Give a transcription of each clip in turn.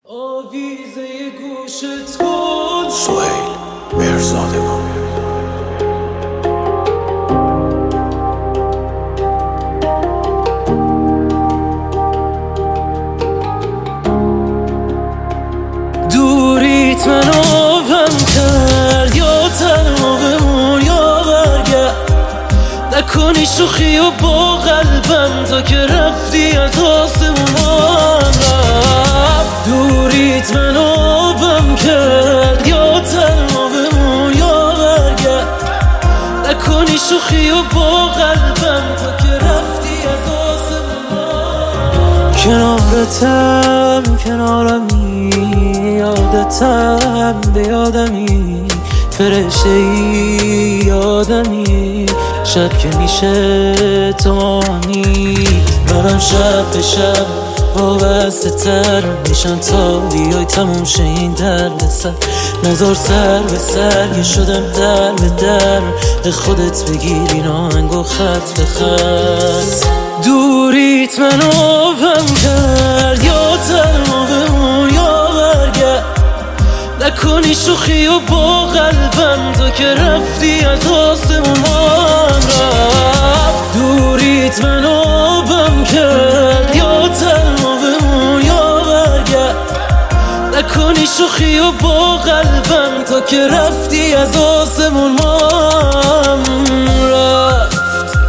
آویزه گوشت کن سهیل مرزادگان. دوریت منو غم کرد، یا تنها بمون یا برگرد. نکنی شوخی و با قلبم تا که رفتی از آسمون رفت. دوریت منو غم کرد، یا تنها بمون یا برگرد. نکنی شوخی و با قلبم تا که رفتی از آسمون. کنارتم کنارمی، یادتم به یادمی، فرشته‌ای آدمی. شب که میشه توانی، منم شب به شب وابسته تر میشم تا بیای تموم شه این درد سر. نذار سر به سر که شدم در به در، به خودت بگیر این آهنگ و خط به خط. دوریت منو غم کرد، یا تنها بمون یا برگرد. نکنی شوخی و با قلبم تا که رفتی از آسمون رفت. دوریت منو غم کرد، یا تنها بمون یا برگرد. نکنی شوخی و با قلبم تا که رفتی از آسمون رفت.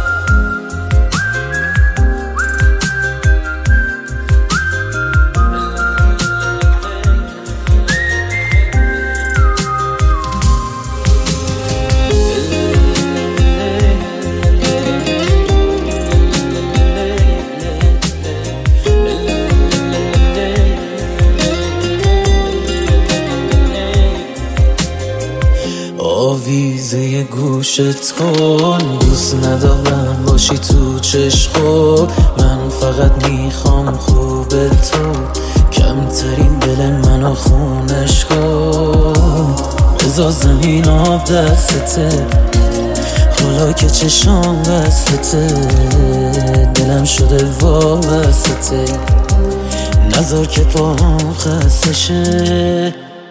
آویزه گوشت کن، دوست ندارم باشی تو چشم. من فقط میخوام خوب تو، کمترین دل منو خونش کن. بذار زمین آب دستته، حالا که چشام بستته. دلم شده وابسته، نذار که پاهم خسته شه.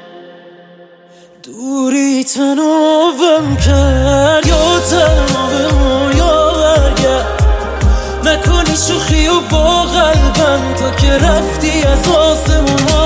دوریت منو غم کرد، یا تنها بمون یا برگرد. نکنی شوخی و با قلبم تا که رفتی از آسمون